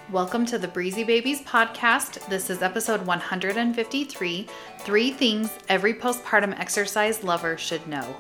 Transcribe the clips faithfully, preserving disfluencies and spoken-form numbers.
Welcome to the Breezy Babies podcast. This is episode one hundred fifty-three, Three Things Every Postpartum Exercise Lover Should Know.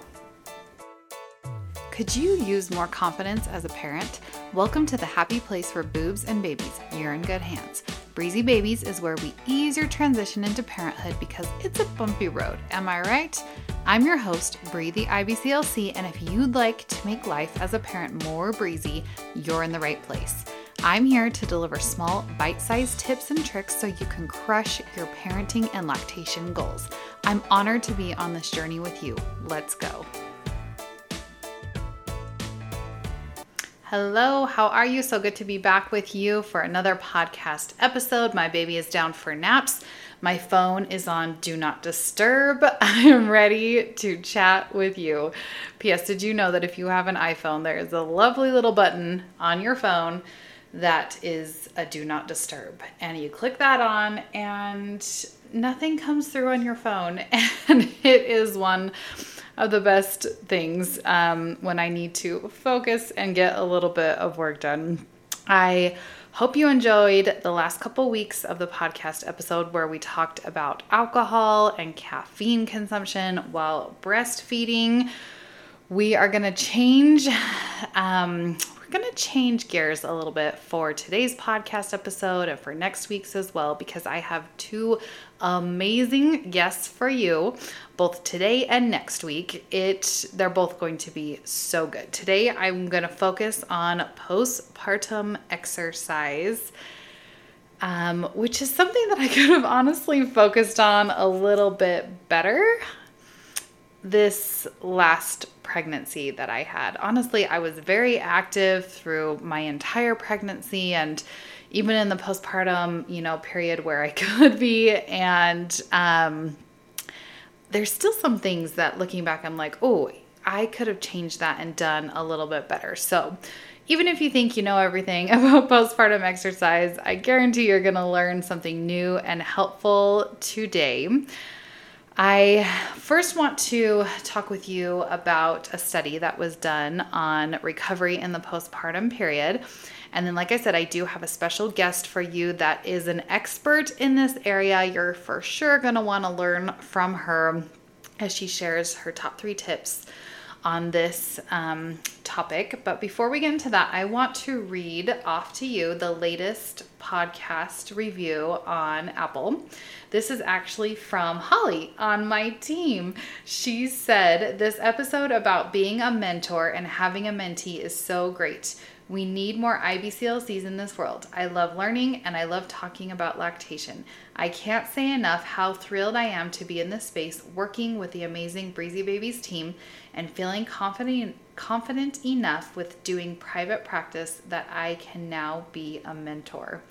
Could you use more confidence as a parent? Welcome to the happy place for boobs and babies. You're in good hands. Breezy Babies is where we ease your transition into parenthood because it's a bumpy road. Am I right? I'm your host, Bree the I B C L C, and if you'd like to make life as a parent more breezy, you're in the right place. I'm here to deliver small, bite-sized tips and tricks so you can crush your parenting and lactation goals. I'm honored to be on this journey with you. Let's go. Hello, how are you? So good to be back with you for another podcast episode. My baby is down for naps. My phone is on Do Not Disturb. I am ready to chat with you. P S. Did you know that if you have an iPhone, there is a lovely little button on your phone that is a Do Not Disturb, and you click that on and nothing comes through on your phone, and it is one of the best things um, when I need to focus and get a little bit of work done. I hope you enjoyed the last couple weeks of the podcast episode where we talked about alcohol and caffeine consumption while breastfeeding. We are going to change um, We're going to change gears a little bit for today's podcast episode and for next week's as well, because I have two amazing guests for you, both today and next week. It they're both going to be so good. Today, I'm going to focus on postpartum exercise, um, which is something that I could have honestly focused on a little bit better this last pregnancy that I had. Honestly, I was very active through my entire pregnancy and even in the postpartum, you know, period where I could be. And um, there's still some things that looking back, I'm like, oh, I could have changed that and done a little bit better. So even if you think you know everything about postpartum exercise, I guarantee you're going to learn something new and helpful today. I first want to talk with you about a study that was done on recovery in the postpartum period. And then, like I said, I do have a special guest for you that is an expert in this area. You're for sure going to want to learn from her as she shares her top three tips on this um, topic. But before we get into that, I want to read off to you the latest podcast review on Apple. This is actually from Holly on my team. She said, "This episode about being a mentor and having a mentee is so great. We need more I B C L Cs in this world. I love learning and I love talking about lactation. I can't say enough how thrilled I am to be in this space working with the amazing Breezy Babies team and feeling confident confident enough with doing private practice that I can now be a mentor."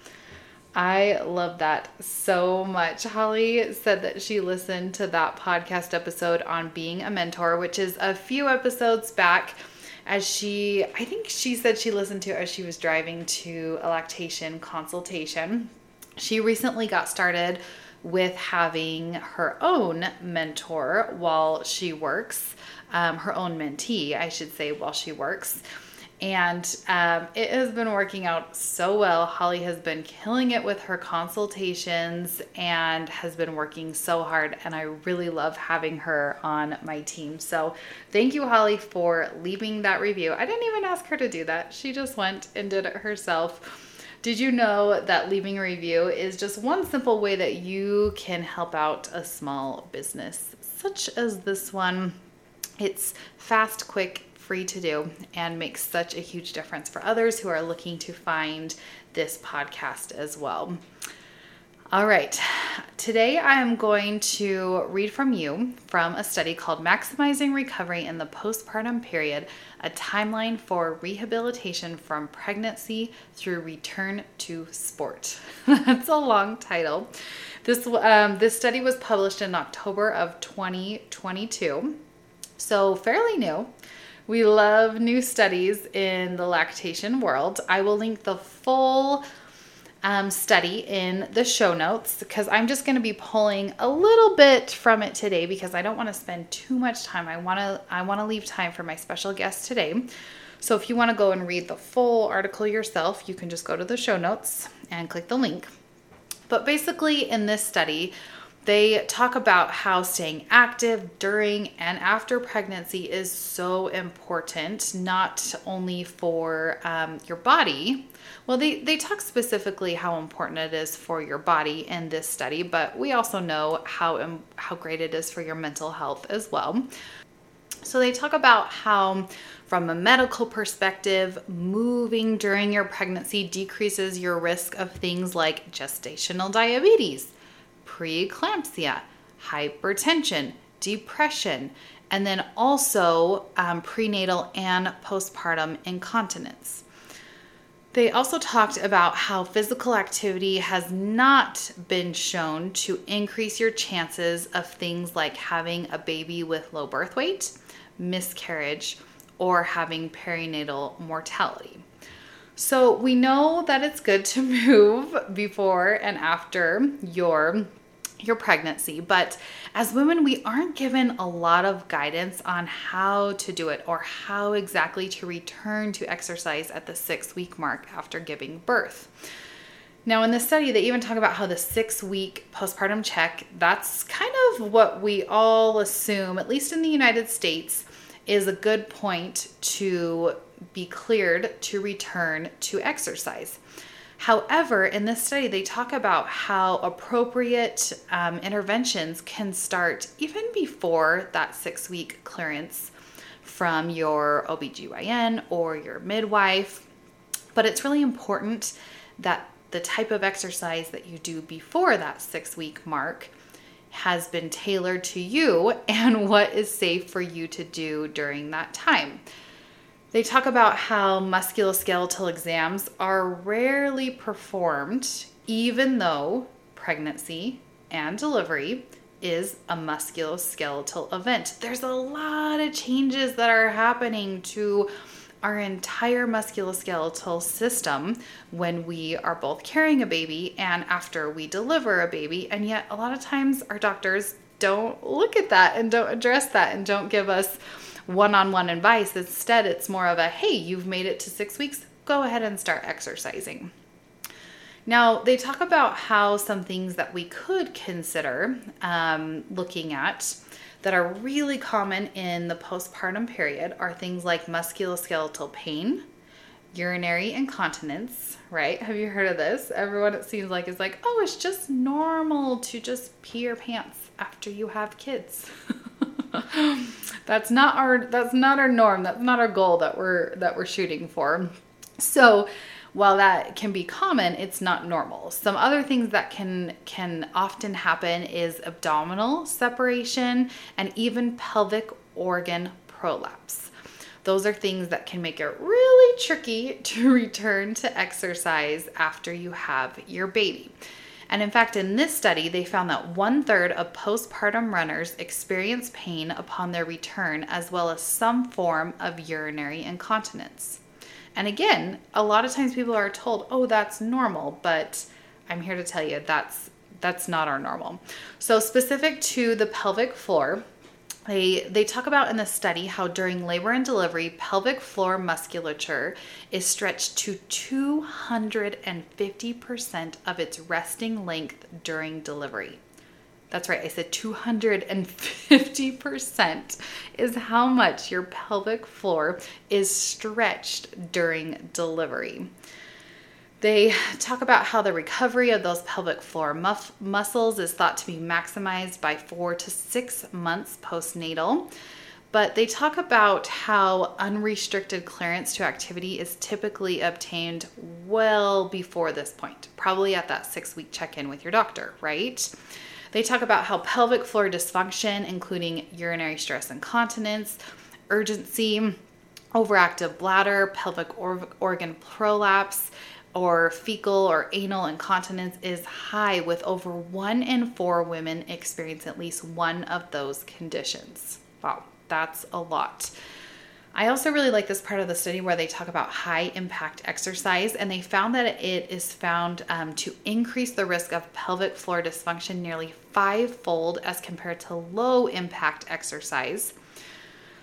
I love that so much. Holly said that she listened to that podcast episode on being a mentor, which is a few episodes back, as she, I think she said she listened to it as she was driving to a lactation consultation. She recently got started with having her own mentor while she works, um, her own mentee, I should say, while she works. And um, it has been working out so well. Holly has been killing it with her consultations and has been working so hard. And I really love having her on my team. So thank you, Holly, for leaving that review. I didn't even ask her to do that. She just went and did it herself. Did you know that leaving a review is just one simple way that you can help out a small business, such as this one? It's fast, quick, free to do, and makes such a huge difference for others who are looking to find this podcast as well. All right, today I am going to read from you from a study called Maximizing Recovery in the Postpartum Period, a timeline for rehabilitation from pregnancy through return to sport. That's a long title. This, um, this study was published in October of twenty twenty-two, so fairly new. We love new studies in the lactation world. I will link the full um, study in the show notes because I'm just going to be pulling a little bit from it today because I don't want to spend too much time. I want to I want to leave time for my special guest today. So if you want to go and read the full article yourself, you can just go to the show notes and click the link. But basically in this study, they talk about how staying active during and after pregnancy is so important, not only for um, your body. Well, they, they talk specifically how important it is for your body in this study, but we also know how, um, how great it is for your mental health as well. So they talk about how, from a medical perspective, moving during your pregnancy decreases your risk of things like gestational diabetes, preeclampsia, hypertension, depression, and then also um, prenatal and postpartum incontinence. They also talked about how physical activity has not been shown to increase your chances of things like having a baby with low birth weight, miscarriage, or having perinatal mortality. So we know that it's good to move before and after your your pregnancy, but as women, we aren't given a lot of guidance on how to do it or how exactly to return to exercise at the six week mark after giving birth. Now, in this study, they even talk about how the six week postpartum check, that's kind of what we all assume, at least in the United States, is a good point to be cleared to return to exercise. However, in this study, they talk about how appropriate um, interventions can start even before that six-week clearance from your O B G Y N or your midwife. But it's really important that the type of exercise that you do before that six-week mark has been tailored to you and what is safe for you to do during that time. They talk about how musculoskeletal exams are rarely performed, even though pregnancy and delivery is a musculoskeletal event. There's a lot of changes that are happening to our entire musculoskeletal system when we are both carrying a baby and after we deliver a baby. And yet a lot of times our doctors don't look at that and don't address that and don't give us one-on-one advice. Instead, it's more of a, hey, you've made it to six weeks, go ahead and start exercising. Now, they talk about how some things that we could consider um, looking at that are really common in the postpartum period are things like musculoskeletal pain, urinary incontinence, right? Have you heard of this? Everyone, it seems like, is like, oh, it's just normal to just pee your pants after you have kids. That's not our that's not our norm. That's not our goal that we're that we're shooting for. So while that can be common, it's not normal. Some other things that can can often happen is abdominal separation and even pelvic organ prolapse. Those are things that can make it really tricky to return to exercise after you have your baby. And in fact, in this study, they found that one third of postpartum runners experience pain upon their return, as well as some form of urinary incontinence. And again, a lot of times people are told, oh, that's normal, but I'm here to tell you that's that's not our normal. So specific to the pelvic floor, They, they talk about in the study how during labor and delivery, pelvic floor musculature is stretched to two hundred fifty percent of its resting length during delivery. That's right, I said two hundred fifty percent is how much your pelvic floor is stretched during delivery. They talk about how the recovery of those pelvic floor muff muscles is thought to be maximized by four to six months postnatal. But they talk about how unrestricted clearance to activity is typically obtained well before this point, probably at that six-week check-in with your doctor, right? They talk about how pelvic floor dysfunction, including urinary stress incontinence, urgency, overactive bladder, pelvic or- organ prolapse, or fecal or anal incontinence is high, with over one in four women experience at least one of those conditions. Wow, that's a lot. I also really like this part of the study where they talk about high impact exercise, and they found that it is found um, to increase the risk of pelvic floor dysfunction nearly fivefold as compared to low impact exercise.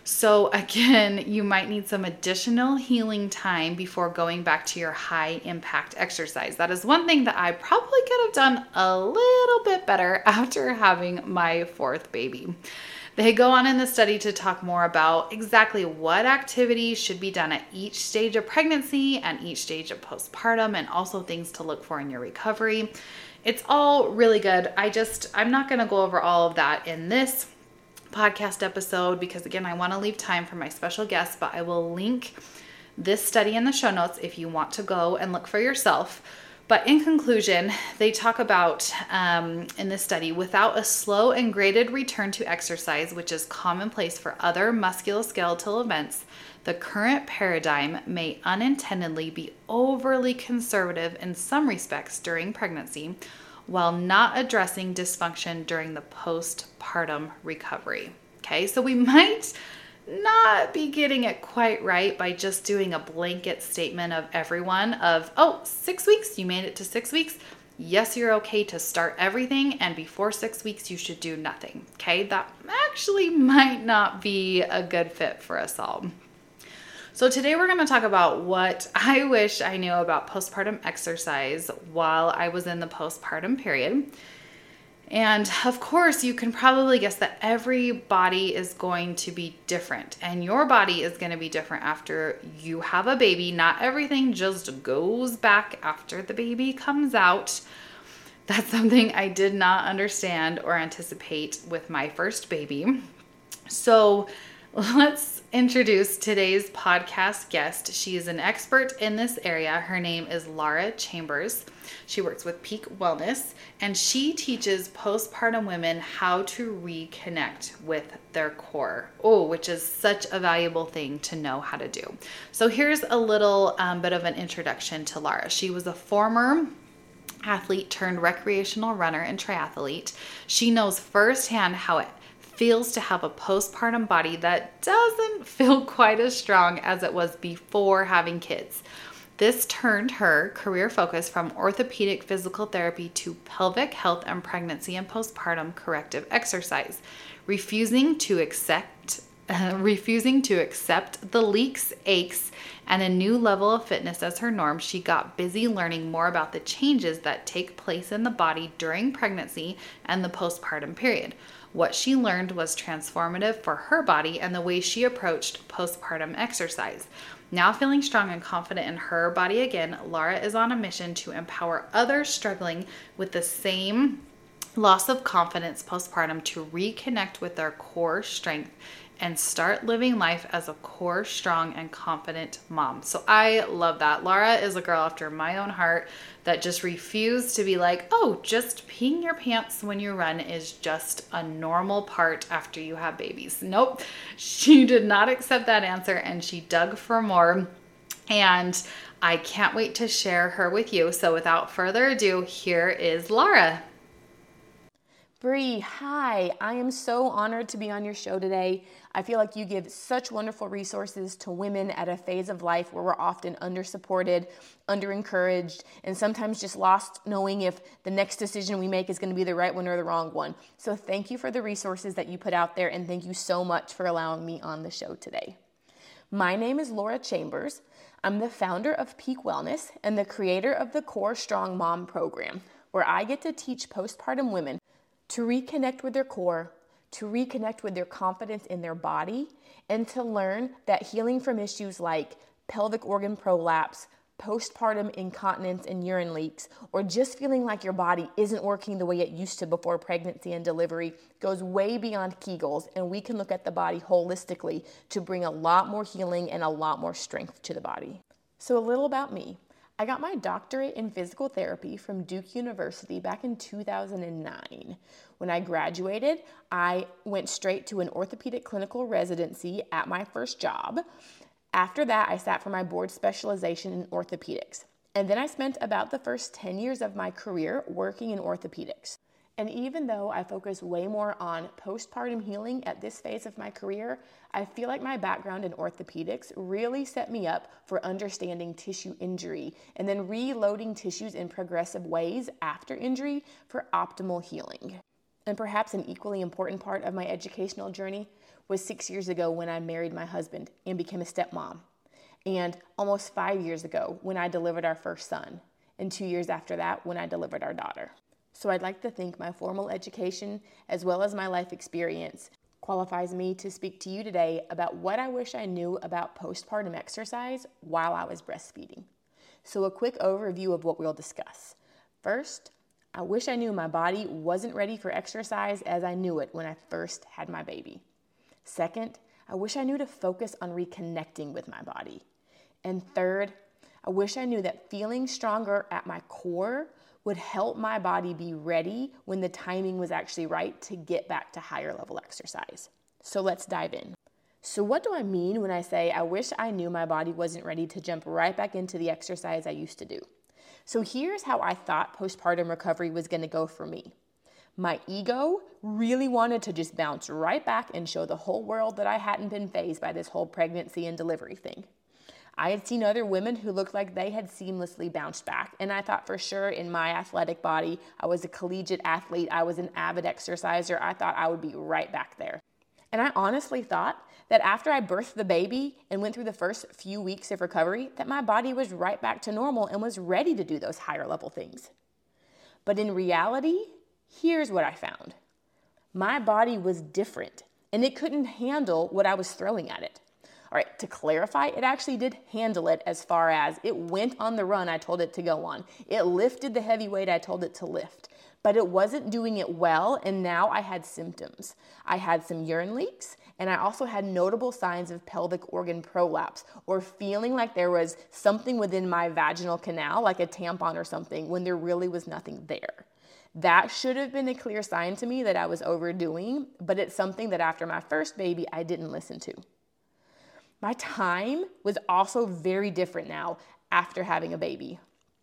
So again, you might need some additional healing time before going back to your high impact exercise. That is one thing that I probably could have done a little bit better after having my fourth baby. They go on in the study to talk more about exactly what activities should be done at each stage of pregnancy and each stage of postpartum, and also things to look for in your recovery. It's all really good. I just, I'm not going to go over all of that in this podcast episode because, again, I want to leave time for my special guest, but I will link this study in the show notes if you want to go and look for yourself. But in conclusion, they talk about um, in this study, without a slow and graded return to exercise, which is commonplace for other musculoskeletal events, the current paradigm may unintendedly be overly conservative in some respects during pregnancy, while not addressing dysfunction during the postpartum recovery. Okay, so we might not be getting it quite right by just doing a blanket statement of everyone of, oh, six weeks, you made it to six weeks. Yes, you're okay to start everything, and before six weeks, you should do nothing. Okay, that actually might not be a good fit for us all. So today we're going to talk about what I wish I knew about postpartum exercise while I was in the postpartum period. And of course, you can probably guess that every body is going to be different, and your body is going to be different after you have a baby. Not everything just goes back after the baby comes out. That's something I did not understand or anticipate with my first baby. So let's introduce today's podcast guest. She is an expert in this area. Her name is Laura Chambers. She works with Peak Wellness, and she teaches postpartum women how to reconnect with their core. Oh, which is such a valuable thing to know how to do. So here's a little um, bit of an introduction to Laura. She was a former athlete turned recreational runner and triathlete. She knows firsthand how it feels to have a postpartum body that doesn't feel quite as strong as it was before having kids. This turned her career focus from orthopedic physical therapy to pelvic health and pregnancy and postpartum corrective exercise. Refusing to accept uh, refusing to accept the leaks, aches, and a new level of fitness as her norm, she got busy learning more about the changes that take place in the body during pregnancy and the postpartum period. What she learned was transformative for her body and the way she approached postpartum exercise. Now feeling strong and confident in her body again, Laura is on a mission to empower others struggling with the same loss of confidence postpartum to reconnect with their core strength and start living life as a core, strong, and confident mom. So I love that. Laura is a girl after my own heart that just refused to be like, oh, just peeing your pants when you run is just a normal part after you have babies. Nope. She did not accept that answer, and she dug for more. And I can't wait to share her with you. So without further ado, here is Laura. Bree, hi. I am so honored to be on your show today. I feel like you give such wonderful resources to women at a phase of life where we're often under-supported, under-encouraged, and sometimes just lost knowing if the next decision we make is going to be the right one or the wrong one. So thank you for the resources that you put out there, and thank you so much for allowing me on the show today. My name is Laura Chambers. I'm the founder of Peak Wellness and the creator of the Core Strong Mom program, where I get to teach postpartum women to reconnect with their core, to reconnect with their confidence in their body, and to learn that healing from issues like pelvic organ prolapse, postpartum incontinence and urine leaks, or just feeling like your body isn't working the way it used to before pregnancy and delivery goes way beyond Kegels, and we can look at the body holistically to bring a lot more healing and a lot more strength to the body. So a little about me. I got my doctorate in physical therapy from Duke University back in two thousand nine. When I graduated, I went straight to an orthopedic clinical residency at my first job. After that, I sat for my board specialization in orthopedics. And then I spent about the first ten years of my career working in orthopedics. And even though I focus way more on postpartum healing at this phase of my career, I feel like my background in orthopedics really set me up for understanding tissue injury and then reloading tissues in progressive ways after injury for optimal healing. And perhaps an equally important part of my educational journey was six years ago when I married my husband and became a stepmom. And almost five years ago when I delivered our first son. And two years after that when I delivered our daughter. So I'd like to think my formal education, as well as my life experience, qualifies me to speak to you today about what I wish I knew about postpartum exercise while I was breastfeeding. So a quick overview of what we'll discuss. First, I wish I knew my body wasn't ready for exercise as I knew it when I first had my baby. Second, I wish I knew to focus on reconnecting with my body. And third, I wish I knew that feeling stronger at my core would help my body be ready when the timing was actually right to get back to higher level exercise. So let's dive in. So what do I mean when I say I wish I knew my body wasn't ready to jump right back into the exercise I used to do? So here's how I thought postpartum recovery was going to go for me. My ego really wanted to just bounce right back and show the whole world that I hadn't been fazed by this whole pregnancy and delivery thing. I had seen other women who looked like they had seamlessly bounced back, and I thought for sure in my athletic body, I was a collegiate athlete, I was an avid exerciser, I thought I would be right back there. And I honestly thought that after I birthed the baby and went through the first few weeks of recovery, that my body was right back to normal and was ready to do those higher level things. But in reality, here's what I found. My body was different, and it couldn't handle what I was throwing at it. All right, to clarify, it actually did handle it as far as it went on the run I told it to go on. It lifted the heavy weight I told it to lift, but it wasn't doing it well, and now I had symptoms. I had some urine leaks, and I also had notable signs of pelvic organ prolapse, or feeling like there was something within my vaginal canal, like a tampon or something, when there really was nothing there. That should have been a clear sign to me that I was overdoing, but it's something that after my first baby, I didn't listen to. My time was also very different now after having a baby.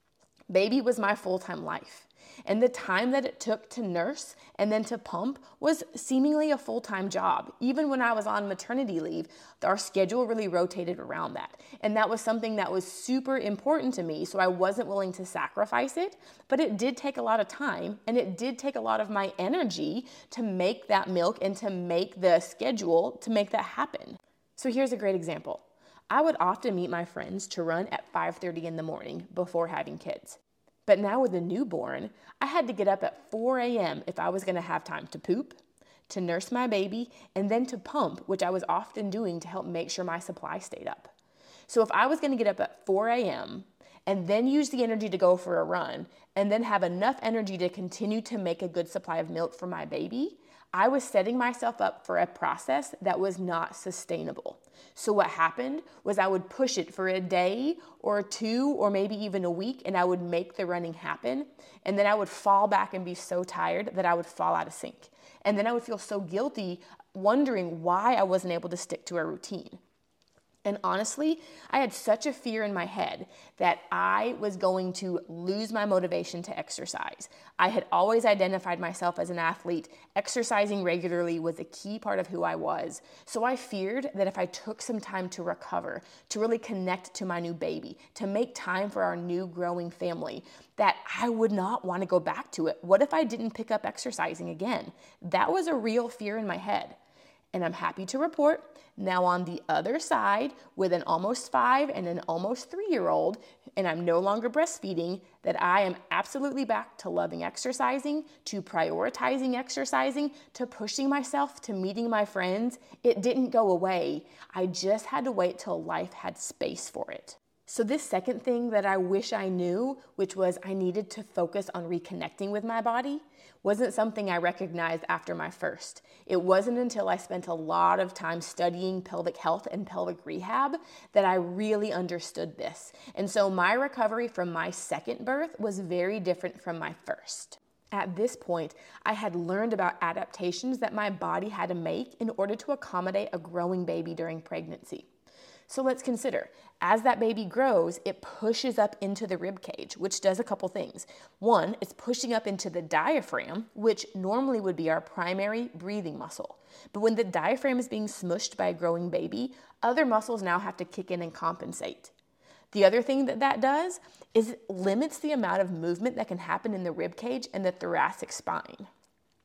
Baby was my full-time life, and the time that it took to nurse and then to pump was seemingly a full-time job. Even when I was on maternity leave, our schedule really rotated around that, and that was something that was super important to me, so I wasn't willing to sacrifice it, but it did take a lot of time, and it did take a lot of my energy to make that milk and to make the schedule to make that happen. So here's a great example. I would often meet my friends to run at five thirty in the morning before having kids. But now with a newborn, I had to get up at four a.m. if I was going to have time to poop, to nurse my baby, and then to pump, which I was often doing to help make sure my supply stayed up. So if I was going to get up at four a.m. and then use the energy to go for a run, and then have enough energy to continue to make a good supply of milk for my baby, I was setting myself up for a process that was not sustainable. So what happened was I would push it for a day or two or maybe even a week, and I would make the running happen. And then I would fall back and be so tired that I would fall out of sync. And then I would feel so guilty, wondering why I wasn't able to stick to a routine. And honestly, I had such a fear in my head that I was going to lose my motivation to exercise. I had always identified myself as an athlete. Exercising regularly was a key part of who I was. So I feared that if I took some time to recover, to really connect to my new baby, to make time for our new growing family, that I would not want to go back to it. What if I didn't pick up exercising again? That was a real fear in my head. And I'm happy to report, now on the other side, with an almost five and an almost three-year-old, and I'm no longer breastfeeding, that I am absolutely back to loving exercising, to prioritizing exercising, to pushing myself, to meeting my friends. It didn't go away. I just had to wait till life had space for it. So this second thing that I wish I knew, which was I needed to focus on reconnecting with my body, wasn't something I recognized after my first. It wasn't until I spent a lot of time studying pelvic health and pelvic rehab that I really understood this. And so my recovery from my second birth was very different from my first. At this point, I had learned about adaptations that my body had to make in order to accommodate a growing baby during pregnancy. So let's consider, as that baby grows, it pushes up into the rib cage, which does a couple things. One, it's pushing up into the diaphragm, which normally would be our primary breathing muscle. But when the diaphragm is being smushed by a growing baby, other muscles now have to kick in and compensate. The other thing that that does is it limits the amount of movement that can happen in the rib cage and the thoracic spine.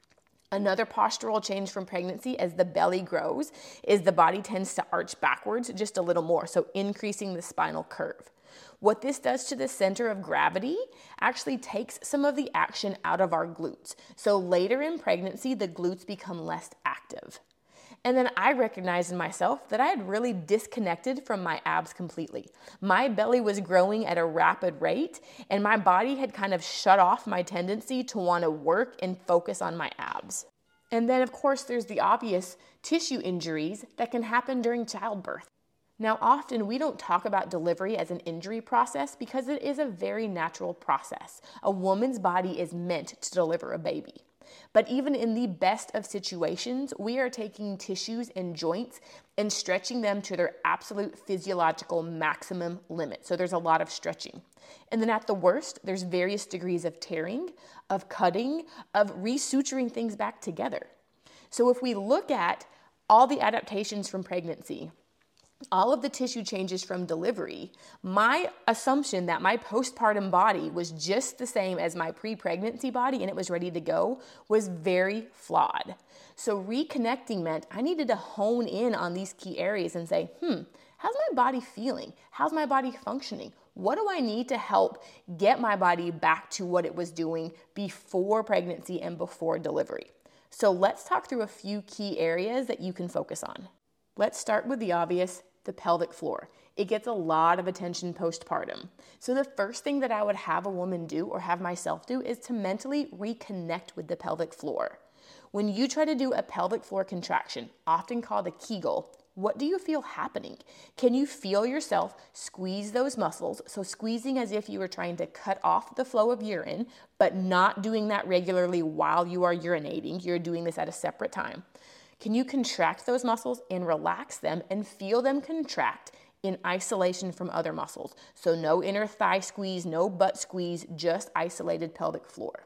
Another postural change from pregnancy as the belly grows is the body tends to arch backwards just a little more, so increasing the spinal curve. What this does to the center of gravity actually takes some of the action out of our glutes. So later in pregnancy, the glutes become less active. And then I recognized in myself that I had really disconnected from my abs completely. My belly was growing at a rapid rate, and my body had kind of shut off my tendency to want to work and focus on my abs. And then, of course, there's the obvious tissue injuries that can happen during childbirth. Now, often we don't talk about delivery as an injury process because it is a very natural process. A woman's body is meant to deliver a baby. But even in the best of situations, we are taking tissues and joints and stretching them to their absolute physiological maximum limit. So there's a lot of stretching. And then at the worst, there's various degrees of tearing, of cutting, of resuturing things back together. So if we look at all the adaptations from pregnancy, all of the tissue changes from delivery, my assumption that my postpartum body was just the same as my pre-pregnancy body and it was ready to go was very flawed. So reconnecting meant I needed to hone in on these key areas and say, hmm, how's my body feeling? How's my body functioning? What do I need to help get my body back to what it was doing before pregnancy and before delivery? So let's talk through a few key areas that you can focus on. Let's start with the obvious, the pelvic floor. It gets a lot of attention postpartum. So the first thing that I would have a woman do or have myself do is to mentally reconnect with the pelvic floor. When you try to do a pelvic floor contraction, often called a Kegel, what do you feel happening? Can you feel yourself squeeze those muscles? So squeezing as if you were trying to cut off the flow of urine, but not doing that regularly while you are urinating. You're doing this at a separate time. Can you contract those muscles and relax them and feel them contract in isolation from other muscles? So no inner thigh squeeze, no butt squeeze, just isolated pelvic floor.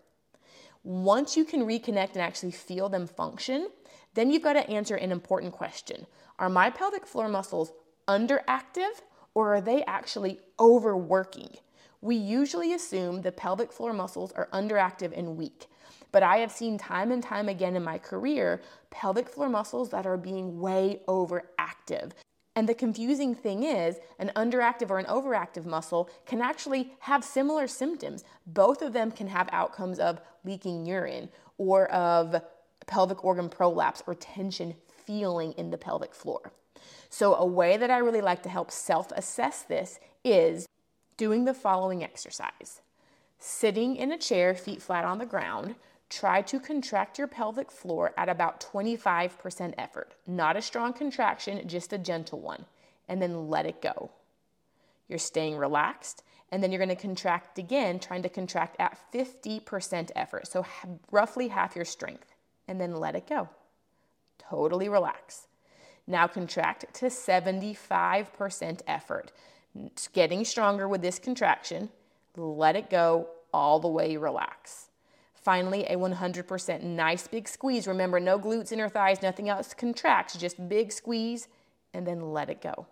Once you can reconnect and actually feel them function, then you've got to answer an important question. Are my pelvic floor muscles underactive or are they actually overworking? We usually assume the pelvic floor muscles are underactive and weak. But I have seen time and time again in my career, pelvic floor muscles that are being way overactive. And the confusing thing is, an underactive or an overactive muscle can actually have similar symptoms. Both of them can have outcomes of leaking urine or of pelvic organ prolapse or tension feeling in the pelvic floor. So a way that I really like to help self-assess this is doing the following exercise. Sitting in a chair, feet flat on the ground, try to contract your pelvic floor at about twenty-five percent effort. Not a strong contraction, just a gentle one. And then let it go. You're staying relaxed, and then you're going to contract again, trying to contract at fifty percent effort. So roughly half your strength. And then let it go. Totally relax. Now contract to seventy-five percent effort. It's getting stronger with this contraction. Let it go, all the way relax. Finally, a one hundred percent nice big squeeze. Remember, no glutes, inner thighs, nothing else contracts, just big squeeze, and then let it go.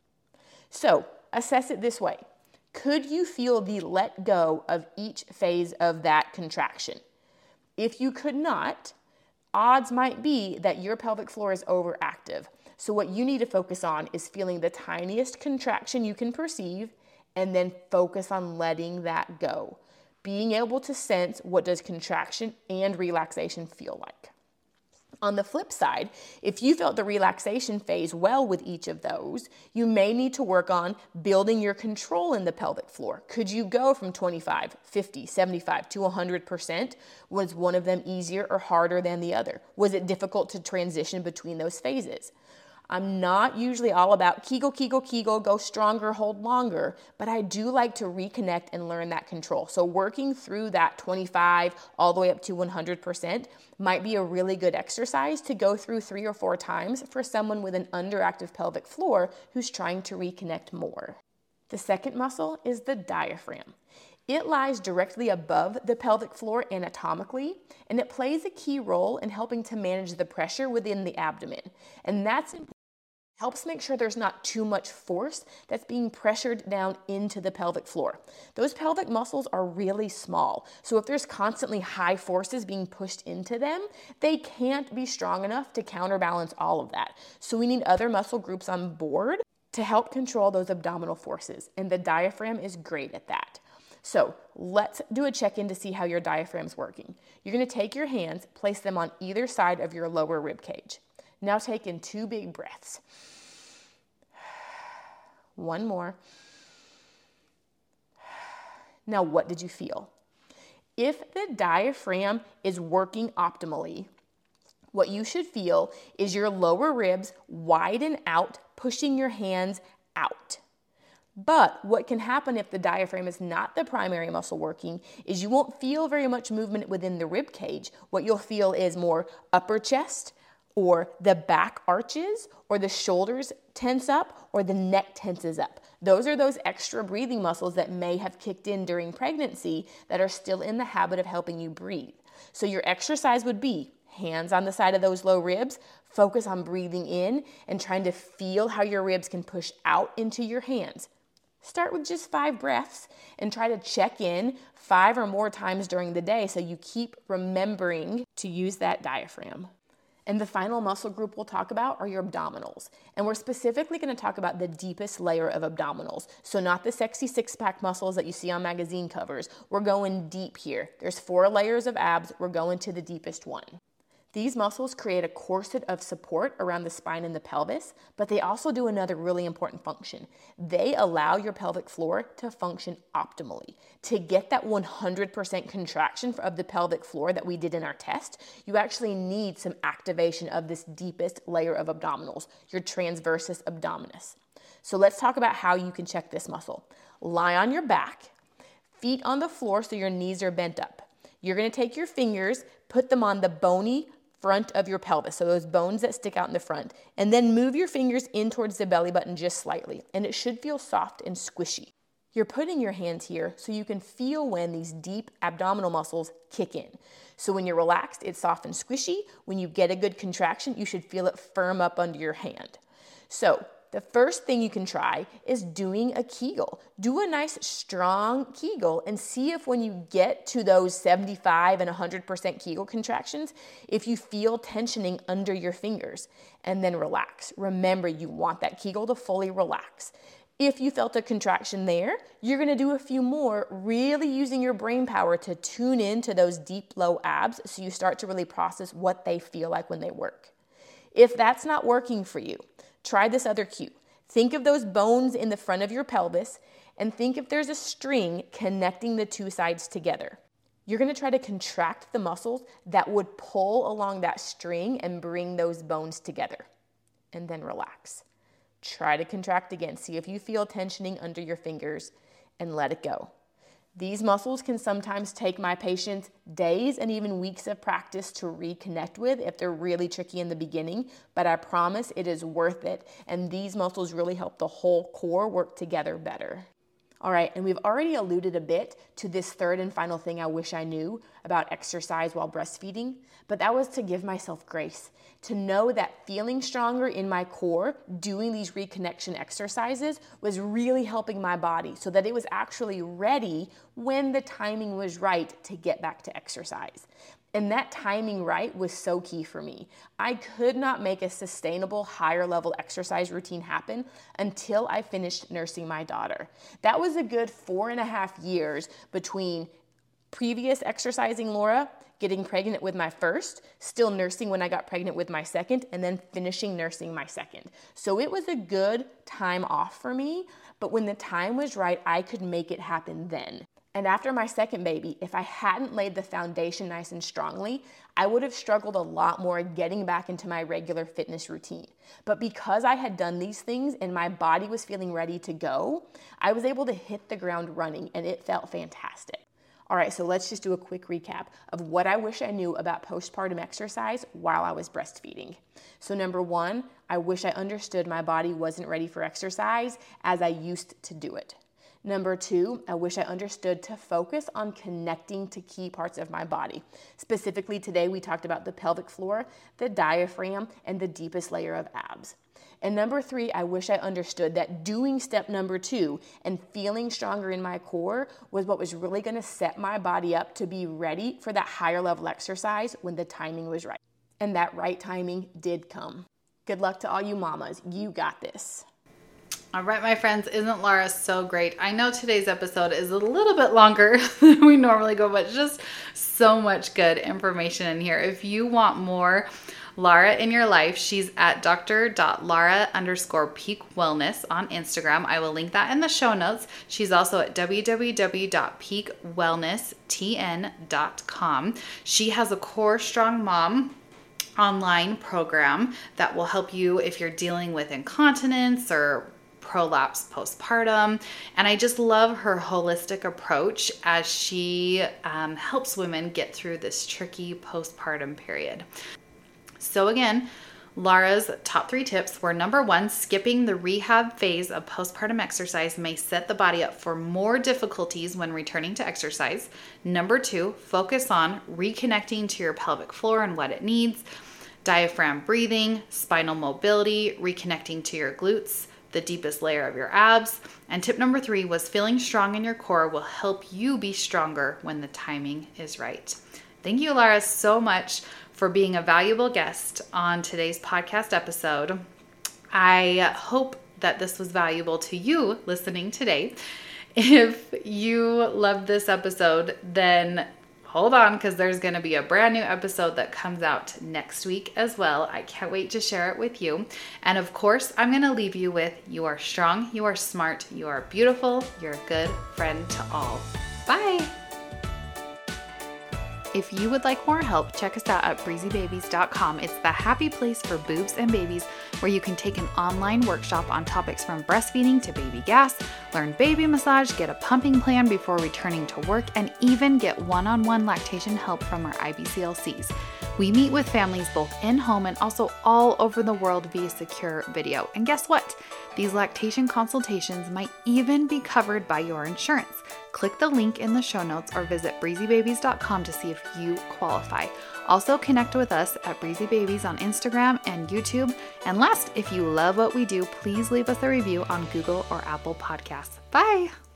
So, assess it this way. Could you feel the let go of each phase of that contraction? If you could not, odds might be that your pelvic floor is overactive. So what you need to focus on is feeling the tiniest contraction you can perceive and then focus on letting that go. Being able to sense what does contraction and relaxation feel like. On the flip side, if you felt the relaxation phase well with each of those, you may need to work on building your control in the pelvic floor. Could you go from twenty-five, fifty, seventy-five to one hundred percent? Was one of them easier or harder than the other? Was it difficult to transition between those phases? I'm not usually all about Kegel, Kegel, Kegel, go stronger, hold longer, but I do like to reconnect and learn that control. So working through that twenty-five all the way up to one hundred percent might be a really good exercise to go through three or four times for someone with an underactive pelvic floor who's trying to reconnect more. The second muscle is the diaphragm. It lies directly above the pelvic floor anatomically, and it plays a key role in helping to manage the pressure within the abdomen. And that's important Helps make sure there's not too much force that's being pressured down into the pelvic floor. Those pelvic muscles are really small, so if there's constantly high forces being pushed into them, they can't be strong enough to counterbalance all of that. So we need other muscle groups on board to help control those abdominal forces, and the diaphragm is great at that. So let's do a check-in to see how your diaphragm's working. You're gonna take your hands, place them on either side of your lower rib cage. Now take in two big breaths. One more. Now, what did you feel? If the diaphragm is working optimally, what you should feel is your lower ribs widen out, pushing your hands out. But what can happen if the diaphragm is not the primary muscle working is you won't feel very much movement within the rib cage. What you'll feel is more upper chest, or the back arches, or the shoulders tense up, or the neck tenses up. Those are those extra breathing muscles that may have kicked in during pregnancy that are still in the habit of helping you breathe. So your exercise would be hands on the side of those low ribs, focus on breathing in and trying to feel how your ribs can push out into your hands. Start with just five breaths and try to check in five or more times during the day so you keep remembering to use that diaphragm. And the final muscle group we'll talk about are your abdominals. And we're specifically going to talk about the deepest layer of abdominals. So not the sexy six-pack muscles that you see on magazine covers. We're going deep here. There's four layers of abs. We're going to the deepest one. These muscles create a corset of support around the spine and the pelvis, but they also do another really important function. They allow your pelvic floor to function optimally. To get that one hundred percent contraction of the pelvic floor that we did in our test, you actually need some activation of this deepest layer of abdominals, your transversus abdominis. So let's talk about how you can check this muscle. Lie on your back, feet on the floor so your knees are bent up. You're going to take your fingers, put them on the bony front of your pelvis, so those bones that stick out in the front, and then move your fingers in towards the belly button just slightly, and it should feel soft and squishy. You're putting your hands here so you can feel when these deep abdominal muscles kick in. So when you're relaxed, it's soft and squishy. When you get a good contraction, you should feel it firm up under your hand. So the first thing you can try is doing a Kegel. Do a nice strong Kegel and see if when you get to those seventy-five and one hundred percent Kegel contractions, if you feel tensioning under your fingers, and then relax. Remember, you want that Kegel to fully relax. If you felt a contraction there, you're gonna do a few more, really using your brain power to tune into those deep low abs so you start to really process what they feel like when they work. If that's not working for you, try this other cue. Think of those bones in the front of your pelvis and think if there's a string connecting the two sides together. You're going to try to contract the muscles that would pull along that string and bring those bones together. And then relax. Try to contract again. See if you feel tensioning under your fingers and let it go. These muscles can sometimes take my patients days and even weeks of practice to reconnect with if they're really tricky in the beginning, but I promise it is worth it, and these muscles really help the whole core work together better. All right, and we've already alluded a bit to this third and final thing I wish I knew about exercise while breastfeeding, but that was to give myself grace, to know that feeling stronger in my core, doing these reconnection exercises was really helping my body so that it was actually ready when the timing was right to get back to exercise. And that timing right was so key for me. I could not make a sustainable higher level exercise routine happen until I finished nursing my daughter. That was a good four and a half years between previous exercising Laura, getting pregnant with my first, still nursing when I got pregnant with my second, and then finishing nursing my second. So it was a good time off for me, but when the time was right, I could make it happen then. And after my second baby, if I hadn't laid the foundation nice and strongly, I would have struggled a lot more getting back into my regular fitness routine. But because I had done these things and my body was feeling ready to go, I was able to hit the ground running and it felt fantastic. All right, so let's just do a quick recap of what I wish I knew about postpartum exercise while I was breastfeeding. So number one, I wish I understood my body wasn't ready for exercise as I used to do it. Number two, I wish I understood to focus on connecting to key parts of my body. Specifically today, we talked about the pelvic floor, the diaphragm, and the deepest layer of abs. And number three, I wish I understood that doing step number two and feeling stronger in my core was what was really going to set my body up to be ready for that higher level exercise when the timing was right. And that right timing did come. Good luck to all you mamas. You got this. All right, my friends, isn't Laura so great? I know today's episode is a little bit longer than we normally go, but just so much good information in here. If you want more Laura in your life, she's at dr.laura underscore peak wellness on Instagram. I will link that in the show notes. She's also at w w w dot peak wellness t n dot com. She has a Core Strong Mom online program that will help you if you're dealing with incontinence or prolapse postpartum. And I just love her holistic approach as she um, helps women get through this tricky postpartum period. So again, Laura's top three tips were: number one, skipping the rehab phase of postpartum exercise may set the body up for more difficulties when returning to exercise. Number two, focus on reconnecting to your pelvic floor and what it needs, diaphragm breathing, spinal mobility, reconnecting to your glutes, the deepest layer of your abs. And tip number three was feeling strong in your core will help you be stronger when the timing is right. Thank you, Laura, so much for being a valuable guest on today's podcast episode. I hope that this was valuable to you listening today. If you loved this episode, then hold on, because there's going to be a brand new episode that comes out next week as well. I can't wait to share it with you. And of course, I'm going to leave you with: you are strong, you are smart, you are beautiful, you're a good friend to all. Bye. If you would like more help, check us out at breezy babies dot com. It's the happy place for boobs and babies, where you can take an online workshop on topics from breastfeeding to baby gas, learn baby massage, get a pumping plan before returning to work, and even get one-on-one lactation help from our I B C L Cs. We meet with families both in-home and also all over the world via secure video. And guess what? These lactation consultations might even be covered by your insurance. Click the link in the show notes or visit breezy babies dot com to see if you qualify. Also, connect with us at Breezy Babies on Instagram and YouTube. And last, if you love what we do, please leave us a review on Google or Apple Podcasts. Bye!